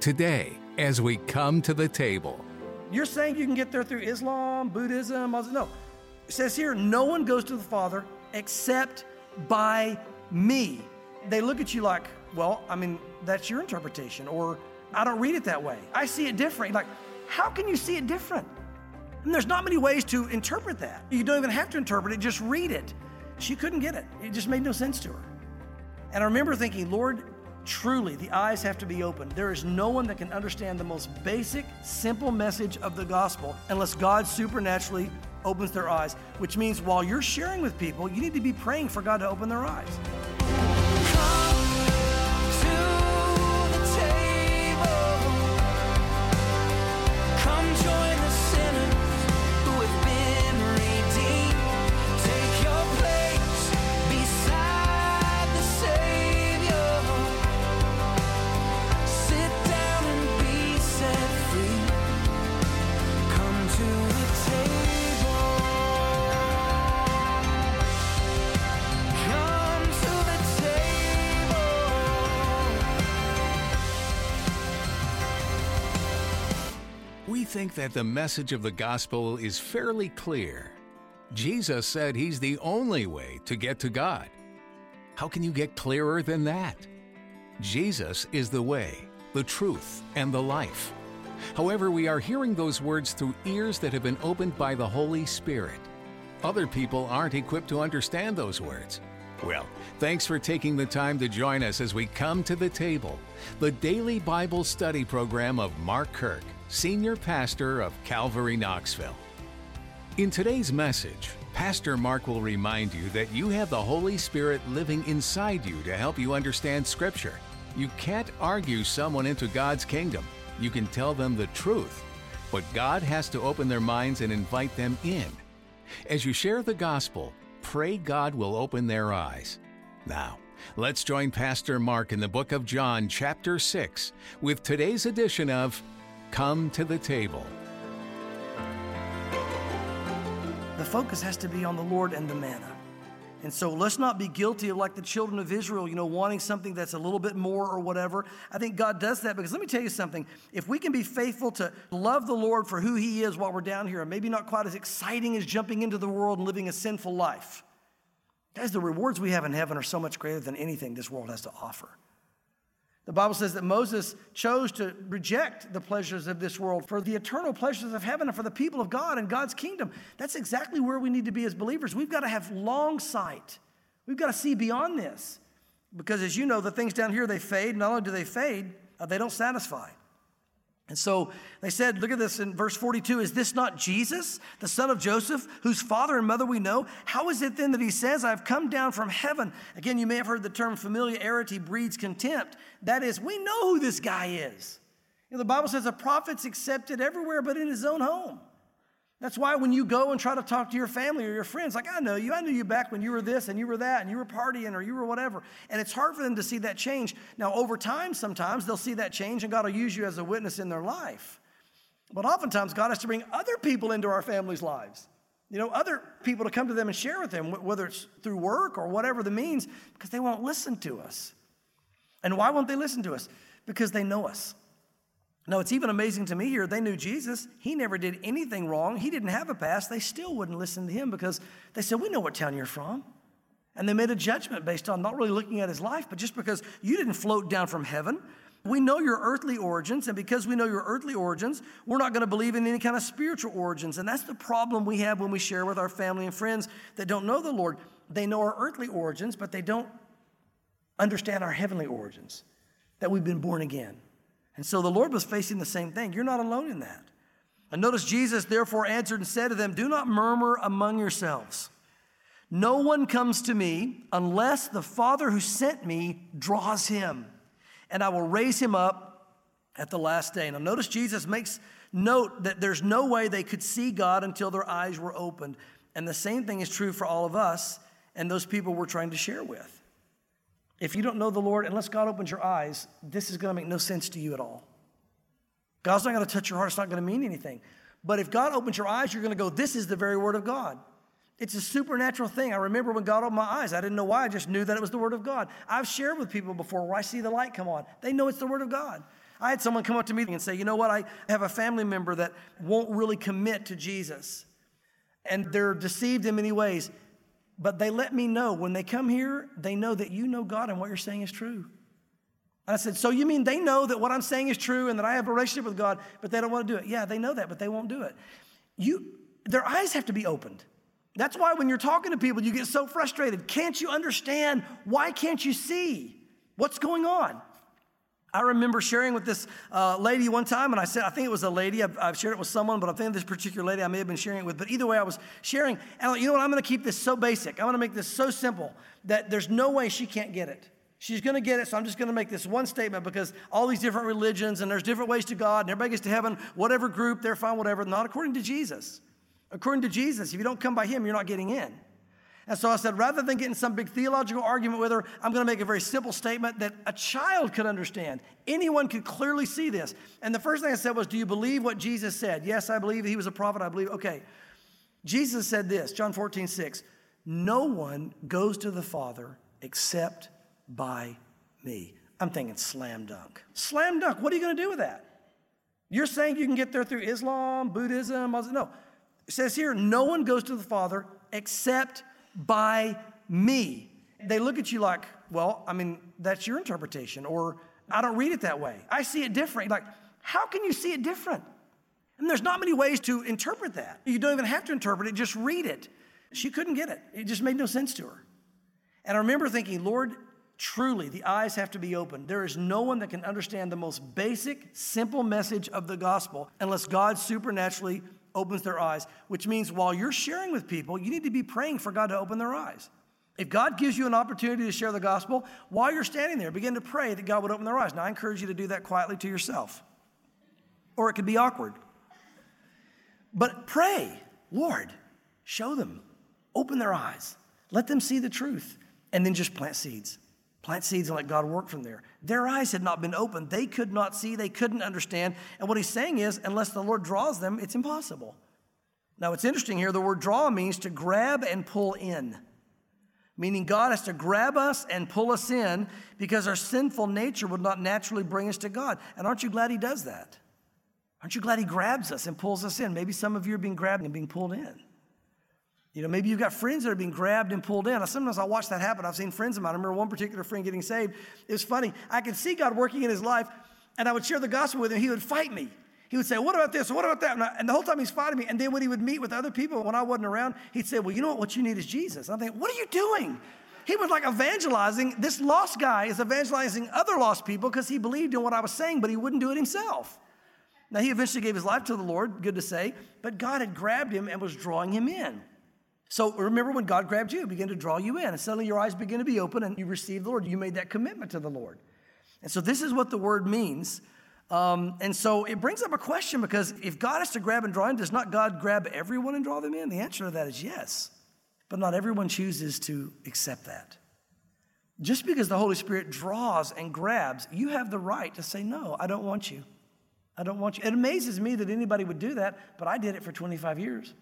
today as we come to the table. You're saying you can get there through Islam, Buddhism, Muslim? No. It says here, no one goes to the Father except by me. They look at you like, well, I mean, that's your interpretation, or I don't read it that way. I see it different. Like, how can you see it different? And there's not many ways to interpret that. You don't even have to interpret it, just read it. She couldn't get it. It just made no sense to her. And I remember thinking, Lord, truly, the eyes have to be opened. There is no one that can understand the most basic, simple message of the gospel unless God supernaturally opens their eyes, which means while you're sharing with people, you need to be praying for God to open their eyes. We think that the message of the gospel is fairly clear. Jesus said he's the only way to get to God. How can you get clearer than that? Jesus is the way, the truth, and the life. However, we are hearing those words through ears that have been opened by the Holy Spirit. Other people aren't equipped to understand those words. Well, thanks for taking the time to join us as we come to the table, the daily Bible study program of Mark Kirk, Senior Pastor of Calvary Knoxville. In today's message, Pastor Mark will remind you that you have the Holy Spirit living inside you to help you understand Scripture. You can't argue someone into God's kingdom. You can tell them the truth, but God has to open their minds and invite them in. As you share the gospel, pray God will open their eyes. Now, let's join Pastor Mark in the book of John, chapter 6, with today's edition of Come to the Table. The focus has to be on the Lord and the manna. And so let's not be guilty of like the children of Israel, wanting something that's a little bit more or whatever. I think God does that because let me tell you something. If we can be faithful to love the Lord for who He is while we're down here, and maybe not quite as exciting as jumping into the world and living a sinful life, guys, the rewards we have in heaven are so much greater than anything this world has to offer. The Bible says that Moses chose to reject the pleasures of this world for the eternal pleasures of heaven and for the people of God and God's kingdom. That's exactly where we need to be as believers. We've got to have long sight. We've got to see beyond this. Because as you know, the things down here, they fade. Not only do they fade, they don't satisfy. And so they said, look at this in verse 42, is this not Jesus, the son of Joseph, whose father and mother we know? How is it then that he says, I've come down from heaven? Again, you may have heard the term familiarity breeds contempt. That is, we know who this guy is. The Bible says a prophet's accepted everywhere but in his own home. That's why when you go and try to talk to your family or your friends, like, I knew you back when you were this and you were that and you were partying or you were whatever. And it's hard for them to see that change. Now, over time, sometimes they'll see that change and God will use you as a witness in their life. But oftentimes, God has to bring other people into our families' lives. Other people to come to them and share with them, whether it's through work or whatever the means, because they won't listen to us. And why won't they listen to us? Because they know us. Now, it's even amazing to me here, they knew Jesus. He never did anything wrong. He didn't have a past. They still wouldn't listen to him because they said, we know what town you're from. And they made a judgment based on not really looking at his life, but just because you didn't float down from heaven. We know your earthly origins, and because we know your earthly origins, we're not going to believe in any kind of spiritual origins. And that's the problem we have when we share with our family and friends that don't know the Lord. They know our earthly origins, but they don't understand our heavenly origins, that we've been born again. And so the Lord was facing the same thing. You're not alone in that. And notice Jesus therefore answered and said to them, do not murmur among yourselves. No one comes to me unless the Father who sent me draws him, and I will raise him up at the last day. Now notice Jesus makes note that there's no way they could see God until their eyes were opened. And the same thing is true for all of us and those people we're trying to share with. If you don't know the Lord, unless God opens your eyes, this is going to make no sense to you at all. God's not going to touch your heart. It's not going to mean anything. But if God opens your eyes, you're going to go, this is the very word of God. It's a supernatural thing. I remember when God opened my eyes, I didn't know why. I just knew that it was the word of God. I've shared with people before where I see the light come on. They know it's the word of God. I had someone come up to me and say, you know what, I have a family member that won't really commit to Jesus. And they're deceived in many ways. But they let me know when they come here, they know that you know God and what you're saying is true. And I said, so you mean they know that what I'm saying is true and that I have a relationship with God, but they don't want to do it? Yeah, they know that, but they won't do it. Their eyes have to be opened. That's why when you're talking to people, you get so frustrated. Can't you understand? Why can't you see what's going on? I remember sharing with this lady one time, and I said, I think it was a lady. I've shared it with someone, but I think this particular lady I may have been sharing it with. But either way, I was sharing. And you know what? I'm going to keep this so basic. I'm going to make this so simple that there's no way she can't get it. She's going to get it, so I'm just going to make this one statement because all these different religions, and there's different ways to God, and everybody gets to heaven, whatever group, they're fine, whatever. Not according to Jesus. According to Jesus, if you don't come by him, you're not getting in. And so I said, rather than getting some big theological argument with her, I'm going to make a very simple statement that a child could understand. Anyone could clearly see this. And the first thing I said was, do you believe what Jesus said? Yes, I believe he was a prophet. I believe. Okay. Jesus said this, John 14:6, no one goes to the Father except by me. I'm thinking slam dunk. Slam dunk. What are you going to do with that? You're saying you can get there through Islam, Buddhism, Muslim? No. It says here, no one goes to the Father except by me. They look at you like, well, I mean, that's your interpretation, or I don't read it that way. I see it different. Like, how can you see it different? And there's not many ways to interpret that. You don't even have to interpret it, just read it. She couldn't get it. It just made no sense to her. And I remember thinking, Lord, truly, the eyes have to be opened. There is no one that can understand the most basic, simple message of the gospel unless God supernaturally opens their eyes, which means while you're sharing with people, you need to be praying for God to open their eyes. If God gives you an opportunity to share the gospel, while you're standing there, begin to pray that God would open their eyes. Now, I encourage you to do that quietly to yourself, or it could be awkward. But pray, Lord, show them, open their eyes, let them see the truth, and then just plant seeds. Plant seeds and let God work from there. Their eyes had not been opened. They could not see. They couldn't understand. And what he's saying is, unless the Lord draws them, it's impossible. Now, it's interesting here. The word draw means to grab and pull in, meaning God has to grab us and pull us in because our sinful nature would not naturally bring us to God. And aren't you glad he does that? Aren't you glad he grabs us and pulls us in? Maybe some of you are being grabbed and being pulled in. You know, maybe you've got friends that are being grabbed and pulled in. Sometimes I watch that happen. I've seen friends of mine. I remember one particular friend getting saved. It was funny. I could see God working in his life, and I would share the gospel with him. He would fight me. He would say, what about this? What about that? And the whole time he's fighting me. And then when he would meet with other people when I wasn't around, he'd say, well, you know what you need is Jesus. And I'm thinking, what are you doing? He was like evangelizing. This lost guy is evangelizing other lost people because he believed in what I was saying, but he wouldn't do it himself. Now, he eventually gave his life to the Lord, good to say, but God had grabbed him and was drawing him in. So remember when God grabbed you, he began to draw you in, and suddenly your eyes begin to be open, and you receive the Lord. You made that commitment to the Lord. And so this is what the word means. And so it brings up a question, because if God has to grab and draw in, does not God grab everyone and draw them in? The answer to that is yes. But not everyone chooses to accept that. Just because the Holy Spirit draws and grabs, you have the right to say, no, I don't want you. I don't want you. It amazes me that anybody would do that, but I did it for 25 years.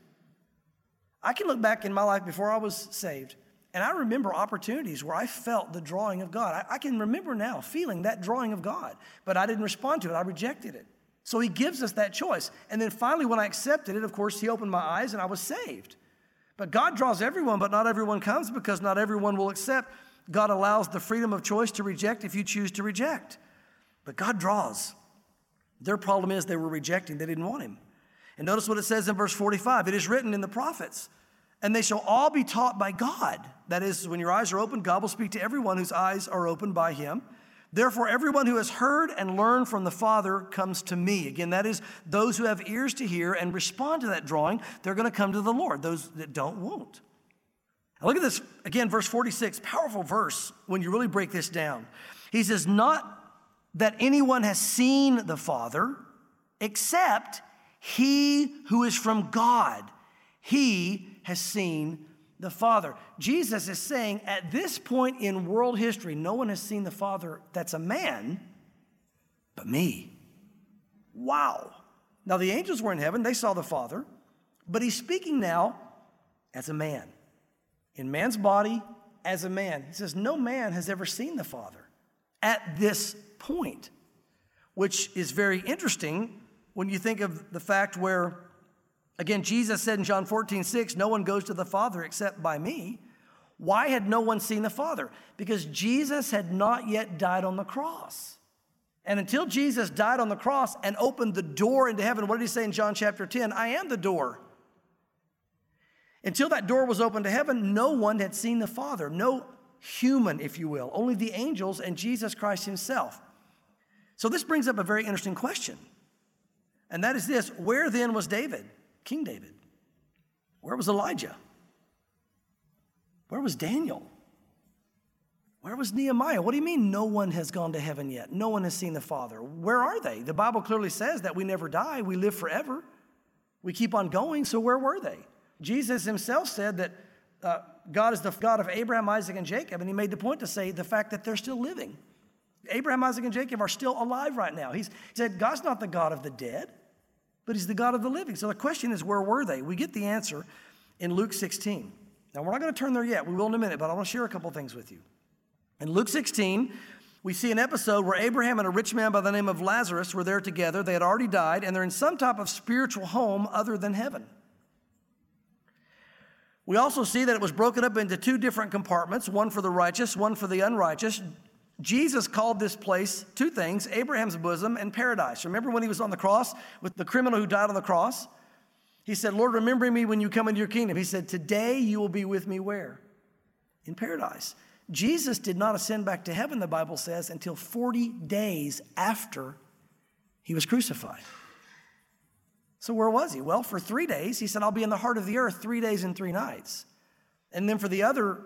I can look back in my life before I was saved, and I remember opportunities where I felt the drawing of God. I can remember now feeling that drawing of God, but I didn't respond to it. I rejected it. So he gives us that choice. And then finally, when I accepted it, of course, he opened my eyes and I was saved. But God draws everyone, but not everyone comes because not everyone will accept. God allows the freedom of choice to reject if you choose to reject. But God draws. Their problem is they were rejecting. They didn't want him. And notice what it says in verse 45. It is written in the prophets, and they shall all be taught by God. That is, when your eyes are open, God will speak to everyone whose eyes are opened by him. Therefore, everyone who has heard and learned from the Father comes to me. Again, that is, those who have ears to hear and respond to that drawing, they're going to come to the Lord. Those that don't, won't. Now look at this, again, verse 46, powerful verse when you really break this down. He says, not that anyone has seen the Father, except he who is from God. He has seen the Father. Jesus is saying at this point in world history, no one has seen the Father that's a man but me. Wow. Now the angels were in heaven. They saw the Father. But he's speaking now as a man. In man's body, as a man. He says no man has ever seen the Father at this point. which is very interesting when you think of the fact where, again, Jesus said in John 14:6, no one goes to the Father except by me. Why had no one seen the Father? Because Jesus had not yet died on the cross. And until Jesus died on the cross and opened the door into heaven, what did he say in John chapter 10? I am the door. Until that door was opened to heaven, no one had seen the Father. No human, if you will. Only the angels and Jesus Christ himself. So this brings up a very interesting question. And that is this: where then was David, King David? Where was Elijah? Where was Daniel? Where was Nehemiah? What do you mean no one has gone to heaven yet? No one has seen the Father. Where are they? The Bible clearly says that we never die. We live forever. We keep on going. So where were they? Jesus himself said that God is the God of Abraham, Isaac, and Jacob. And he made the point to say the fact that they're still living. Abraham, Isaac, and Jacob are still alive right now. He said God's not the God of the dead, but he's the God of the living. So the question is, where were they? We get the answer in Luke 16. Now, we're not going to turn there yet. We will in a minute, but I want to share a couple things with you. In Luke 16, we see an episode where Abraham and a rich man by the name of Lazarus were there together. They had already died, and they're in some type of spiritual home other than heaven. We also see that it was broken up into two different compartments, one for the righteous, one for the unrighteous. Jesus called this place two things: Abraham's bosom and paradise. Remember when he was on the cross with the criminal who died on the cross? He said, Lord, remember me when you come into your kingdom. He said, today you will be with me where? In paradise. Jesus did not ascend back to heaven, the Bible says, until 40 days after he was crucified. So where was he? Well, for 3 days, he said, I'll be in the heart of the earth 3 days and 3 nights. And then for the other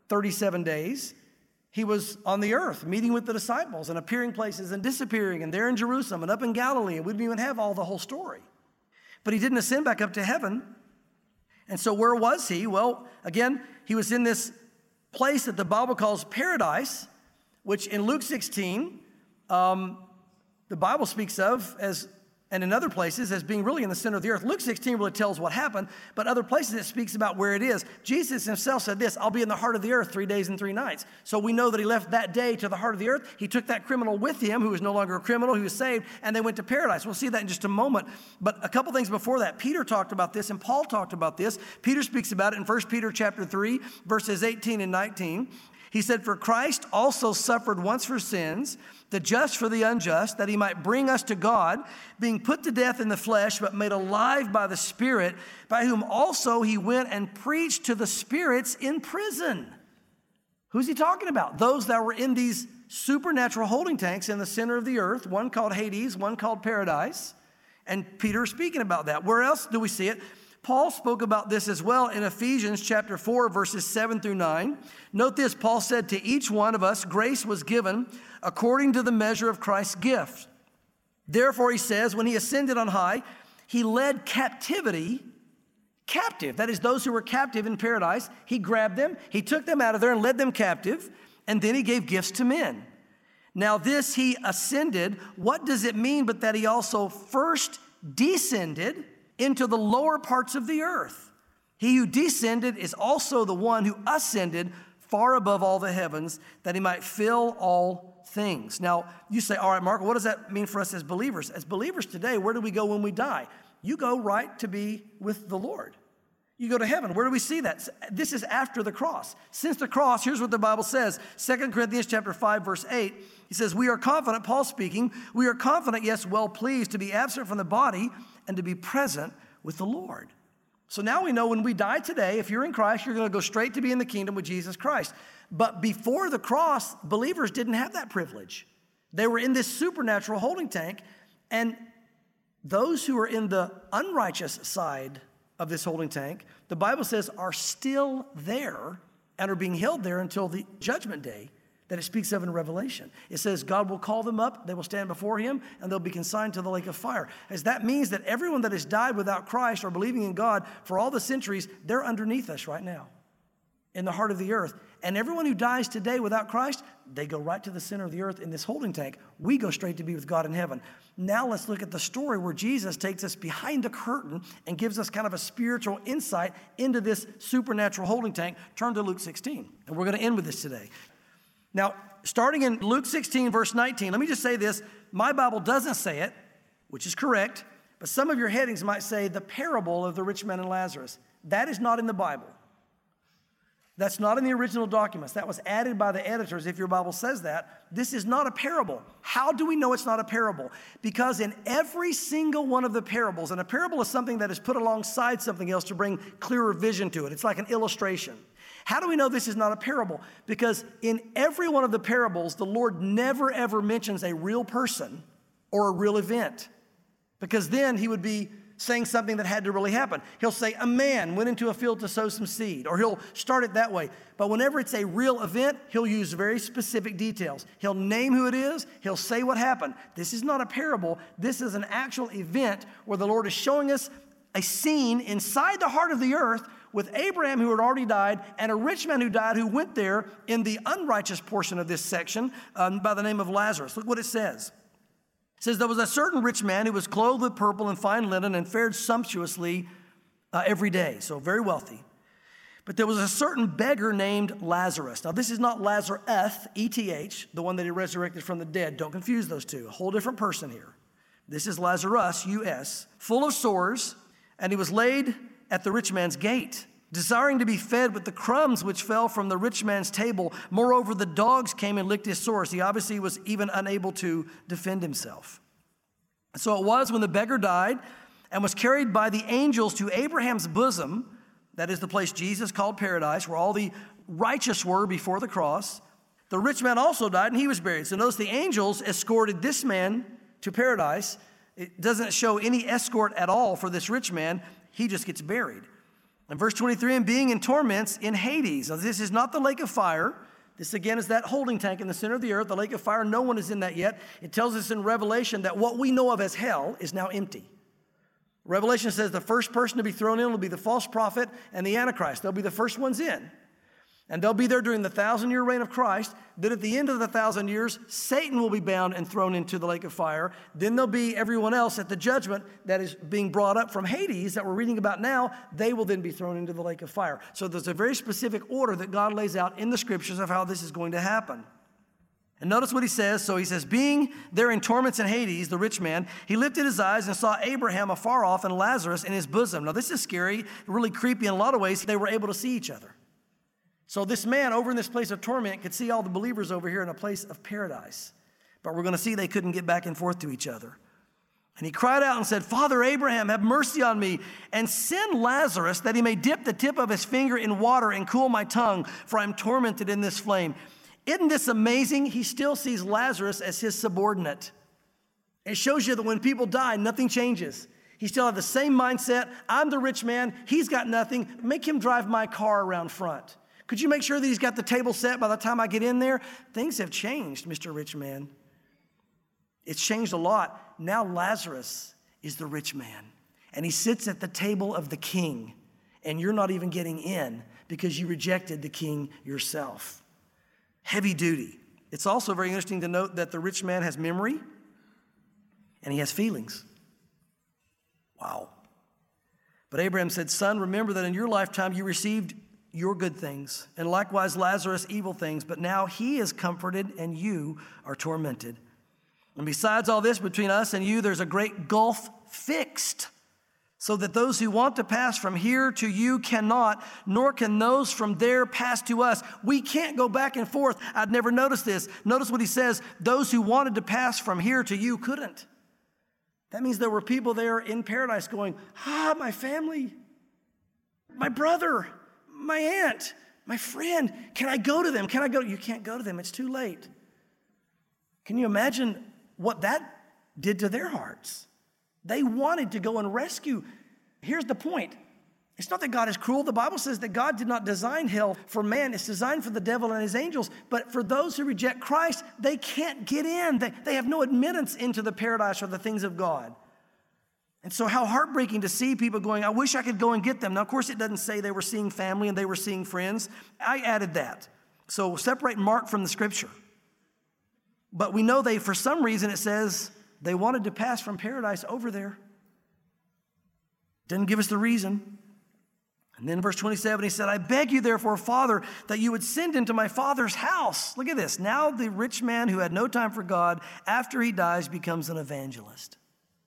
37 days, he was on the earth, meeting with the disciples and appearing places and disappearing, and there in Jerusalem and up in Galilee, and we didn't even have all the whole story. But he didn't ascend back up to heaven. And so where was he? Well, again, he was in this place that the Bible calls paradise, which in Luke 16, the Bible speaks of as, and in other places, as being really in the center of the earth. Luke 16 really tells what happened, but other places it speaks about where it is. Jesus himself said this, I'll be in the heart of the earth 3 days and 3 nights. So we know that he left that day to the heart of the earth. He took that criminal with him, who was no longer a criminal, who was saved, and they went to paradise. We'll see that in just a moment. But a couple things before that, Peter talked about this, and Paul talked about this. Peter speaks about it in 1 Peter chapter 3, verses 18 and 19. He said, for Christ also suffered once for sins, the just for the unjust, that he might bring us to God, being put to death in the flesh, but made alive by the Spirit, by whom also he went and preached to the spirits in prison. Who's he talking about? Those that were in these supernatural holding tanks in the center of the earth, one called Hades, one called Paradise. And Peter is speaking about that. Where else do we see it? Paul spoke about this as well in Ephesians chapter 4, verses 7 through 9. Note this, Paul said, to each one of us grace was given according to the measure of Christ's gift. Therefore, he says, when he ascended on high, he led captivity captive. That is, those who were captive in paradise. He grabbed them, he took them out of there and led them captive, and then he gave gifts to men. Now this he ascended. What does it mean but that he also first descended into the lower parts of the earth? He who descended is also the one who ascended far above all the heavens, that he might fill all things. Now, you say, all right, Mark, what does that mean for us as believers? As believers today, where do we go when we die? You go right to be with the Lord. You go to heaven. Where do we see that? This is after the cross. Since the cross, here's what the Bible says. 2 Corinthians chapter 5, verse 8. He says, we are confident, Paul speaking, we are confident, yes, well pleased to be absent from the body and to be present with the Lord. So now we know when we die today, if you're in Christ, you're going to go straight to be in the kingdom with Jesus Christ. But before the cross, believers didn't have that privilege. They were in this supernatural holding tank, and those who are in the unrighteous side of this holding tank, the Bible says are still there and are being held there until the judgment day that it speaks of in Revelation. It says God will call them up, they will stand before him, and they'll be consigned to the lake of fire. As that means that everyone that has died without Christ or believing in God for all the centuries, they're underneath us right now in the heart of the earth. And everyone who dies today without Christ, they go right to the center of the earth in this holding tank. We go straight to be with God in heaven. Now let's look at the story where Jesus takes us behind the curtain and gives us kind of a spiritual insight into this supernatural holding tank. Turn to Luke 16, and we're going to end with this today. Now, starting in Luke 16, verse 19, let me just say this. My Bible doesn't say it, which is correct, but some of your headings might say the parable of the rich man and Lazarus. That is not in the Bible. That's not in the original documents. That was added by the editors, if your Bible says that. This is not a parable. How do we know it's not a parable? Because in every single one of the parables, and a parable is something that is put alongside something else to bring clearer vision to it. It's like an illustration. How do we know this is not a parable? Because in every one of the parables, the Lord never, ever mentions a real person or a real event. Because then he would be saying something that had to really happen. He'll say, a man went into a field to sow some seed, or he'll start it that way. But whenever it's a real event, he'll use very specific details. He'll name who it is. He'll say what happened. This is not a parable. This is an actual event where the Lord is showing us a scene inside the heart of the earth with Abraham, who had already died, and a rich man who died, who went there in the unrighteous portion of this section by the name of Lazarus. Look what it says. It says, there was a certain rich man who was clothed with purple and fine linen and fared sumptuously every day, so very wealthy. But there was a certain beggar named Lazarus. Now, this is not Lazarus, E-T-H, the one that he resurrected from the dead. Don't confuse those two. A whole different person here. This is Lazarus, U-S, full of sores, and he was laid at the rich man's gate, desiring to be fed with the crumbs which fell from the rich man's table. Moreover, the dogs came and licked his sores. He obviously was even unable to defend himself. And so it was when the beggar died and was carried by the angels to Abraham's bosom, that is the place Jesus called paradise, where all the righteous were before the cross. The rich man also died and he was buried. So notice the angels escorted this man to paradise. It doesn't show any escort at all for this rich man. He just gets buried. In verse 23, and being in torments in Hades. Now, this is not the lake of fire. This, again, is that holding tank in the center of the earth. The lake of fire, no one is in that yet. It tells us in Revelation that what we know of as hell is now empty. Revelation says the first person to be thrown in will be the false prophet and the Antichrist. They'll be the first ones in. And they'll be there during the 1,000-year reign of Christ. Then at the end of the 1,000 years, Satan will be bound and thrown into the lake of fire. Then there'll be everyone else at the judgment that is being brought up from Hades that we're reading about now. They will then be thrown into the lake of fire. So there's a very specific order that God lays out in the scriptures of how this is going to happen. And notice what he says. So he says, being there in torments in Hades, the rich man, he lifted his eyes and saw Abraham afar off and Lazarus in his bosom. Now this is scary, really creepy in a lot of ways. They were able to see each other. So this man over in this place of torment could see all the believers over here in a place of paradise. But we're going to see they couldn't get back and forth to each other. And he cried out and said, Father Abraham, have mercy on me, and send Lazarus that he may dip the tip of his finger in water and cool my tongue, for I'm tormented in this flame. Isn't this amazing? He still sees Lazarus as his subordinate. It shows you that when people die, nothing changes. He still has the same mindset. I'm the rich man. He's got nothing. Make him drive my car around front. Could you make sure that he's got the table set by the time I get in there? Things have changed, Mr. Rich Man. It's changed a lot. Now Lazarus is the rich man, and he sits at the table of the king, and you're not even getting in because you rejected the king yourself. Heavy duty. It's also very interesting to note that the rich man has memory, and he has feelings. Wow. But Abraham said, Son, remember that in your lifetime you received your good things, and likewise Lazarus evil things, but now he is comforted and you are tormented. And besides all this, between us and you, there's a great gulf fixed, so that those who want to pass from here to you cannot, nor can those from there pass to us. We can't go back and forth. I'd never noticed this. Notice what he says, those who wanted to pass from here to you couldn't. That means there were people there in paradise going, my family, my brother, my aunt, my friend, can I go to them? Can I go? You can't go to them. It's too late. Can you imagine what that did to their hearts? They wanted to go and rescue. Here's the point. It's not that God is cruel. The Bible says that God did not design hell for man. It's designed for the devil and his angels. But for those who reject Christ, they can't get in. They have no admittance into the paradise or the things of God. And so how heartbreaking to see people going, I wish I could go and get them. Now, of course, it doesn't say they were seeing family and they were seeing friends. I added that. So separate Mark from the scripture. But we know for some reason, it says they wanted to pass from paradise over there. Didn't give us the reason. And then verse 27, he said, I beg you therefore, Father, that you would send him to my father's house. Look at this. Now the rich man who had no time for God, after he dies, becomes an evangelist.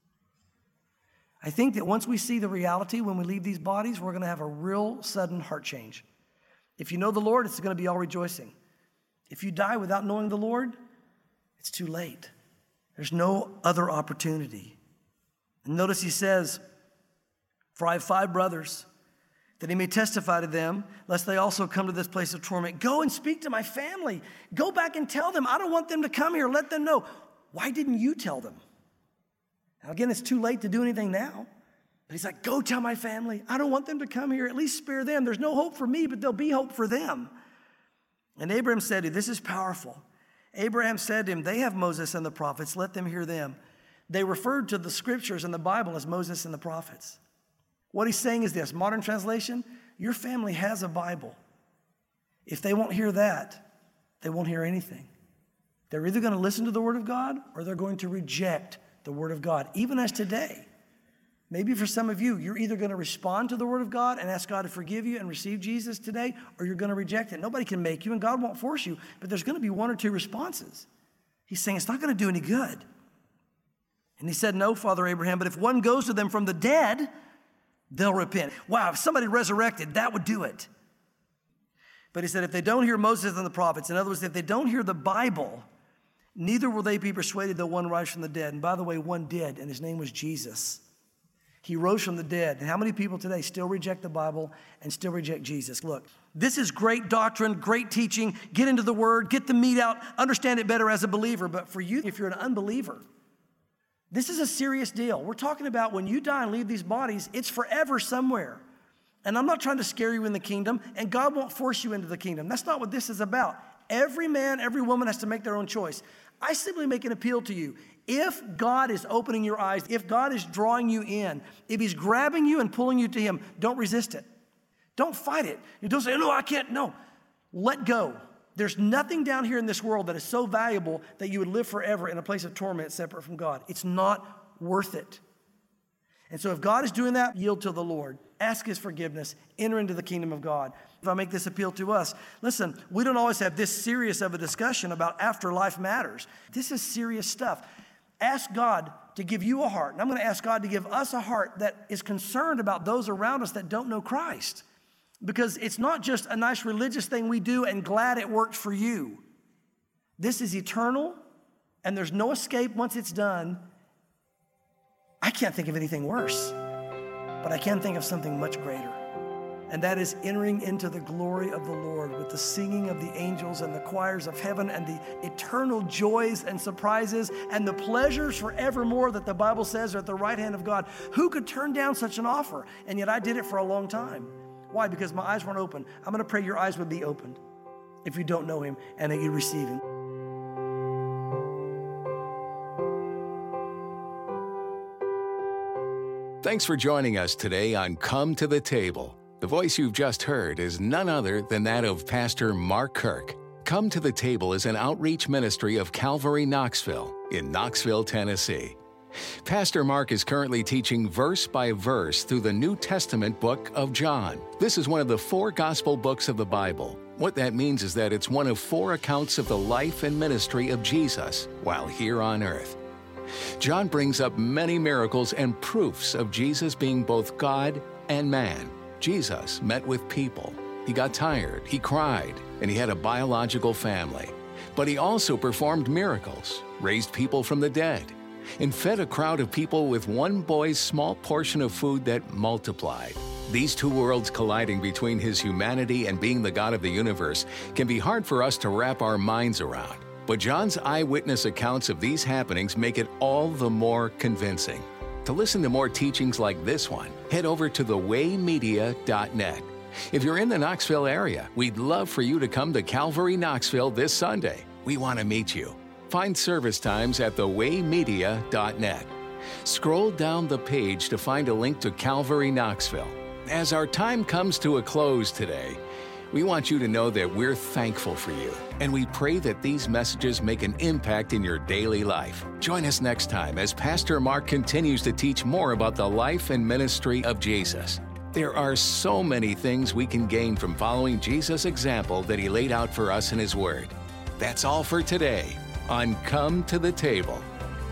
I think that once we see the reality when we leave these bodies, we're going to have a real sudden heart change. If you know the Lord, it's going to be all rejoicing. If you die without knowing the Lord, it's too late. There's no other opportunity. And notice he says, for I have 5 brothers, that he may testify to them, lest they also come to this place of torment. Go and speak to my family. Go back and tell them. I don't want them to come here. Let them know. Why didn't you tell them? Now, again, it's too late to do anything now. But he's like, go tell my family. I don't want them to come here. At least spare them. There's no hope for me, but there'll be hope for them. And Abraham said to him, this is powerful. Abraham said to him, they have Moses and the prophets. Let them hear them. They referred to the scriptures and the Bible as Moses and the prophets. What he's saying is this, modern translation, your family has a Bible. If they won't hear that, they won't hear anything. They're either going to listen to the Word of God or they're going to reject the Word of God, even as today. Maybe for some of you, you're either going to respond to the Word of God and ask God to forgive you and receive Jesus today, or you're going to reject it. Nobody can make you, and God won't force you, but there's going to be 1 or 2 responses. He's saying it's not going to do any good. And he said, no, Father Abraham, but if one goes to them from the dead, they'll repent. Wow, if somebody resurrected, that would do it. But he said, if they don't hear Moses and the prophets, in other words, if they don't hear the Bible, neither will they be persuaded though one rise from the dead. And by the way, one did, and his name was Jesus. He rose from the dead. And how many people today still reject the Bible and still reject Jesus? Look, this is great doctrine, great teaching. Get into the Word, get the meat out, understand it better as a believer. But for you, if you're an unbeliever, this is a serious deal. We're talking about when you die and leave these bodies, it's forever somewhere. And I'm not trying to scare you in the kingdom, and God won't force you into the kingdom. That's not what this is about. Every man, every woman has to make their own choice. I simply make an appeal to you. If God is opening your eyes, if God is drawing you in, if he's grabbing you and pulling you to him, don't resist it. Don't fight it. You don't say, no, I can't. No, let go. There's nothing down here in this world that is so valuable that you would live forever in a place of torment separate from God. It's not worth it. And so if God is doing that, yield to the Lord. Ask his forgiveness. Enter into the kingdom of God. If I make this appeal to us, listen, we don't always have this serious of a discussion about afterlife matters. This is serious stuff. Ask God to give you a heart. And I'm going to ask God to give us a heart that is concerned about those around us that don't know Christ. Because it's not just a nice religious thing we do and glad it worked for you. This is eternal, and there's no escape once it's done. I can't think of anything worse, but I can think of something much greater. And that is entering into the glory of the Lord with the singing of the angels and the choirs of heaven and the eternal joys and surprises and the pleasures forevermore that the Bible says are at the right hand of God. Who could turn down such an offer? And yet I did it for a long time. Why? Because my eyes weren't open. I'm going to pray your eyes would be opened if you don't know him and that you receive him. Thanks for joining us today on Come to the Table. The voice you've just heard is none other than that of Pastor Mark Kirk. Come to the Table is an outreach ministry of Calvary Knoxville in Knoxville, Tennessee. Pastor Mark is currently teaching verse by verse through the New Testament book of John. This is one of the 4 gospel books of the Bible. What that means is that it's one of 4 accounts of the life and ministry of Jesus while here on earth. John brings up many miracles and proofs of Jesus being both God and man. Jesus met with people. He got tired, he cried, and he had a biological family. But he also performed miracles, raised people from the dead, and fed a crowd of people with one boy's small portion of food that multiplied. These 2 worlds colliding between his humanity and being the God of the universe can be hard for us to wrap our minds around. But John's eyewitness accounts of these happenings make it all the more convincing. To listen to more teachings like this one, head over to thewaymedia.net. If you're in the Knoxville area, we'd love for you to come to Calvary Knoxville this Sunday. We want to meet you. Find service times at thewaymedia.net. Scroll down the page to find a link to Calvary Knoxville. As our time comes to a close today, we want you to know that we're thankful for you, and we pray that these messages make an impact in your daily life. Join us next time as Pastor Mark continues to teach more about the life and ministry of Jesus. There are so many things we can gain from following Jesus' example that he laid out for us in his Word. That's all for today on Come to the Table.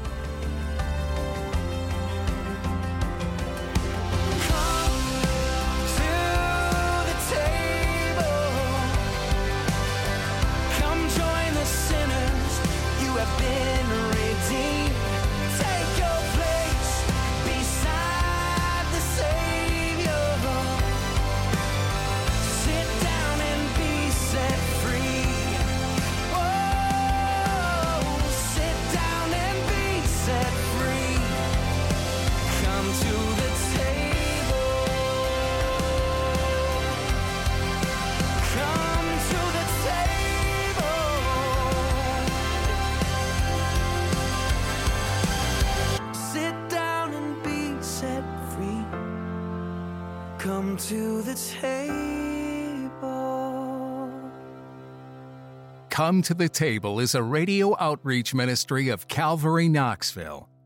Come to the table. Come to the Table is a radio outreach ministry of Calvary Knoxville.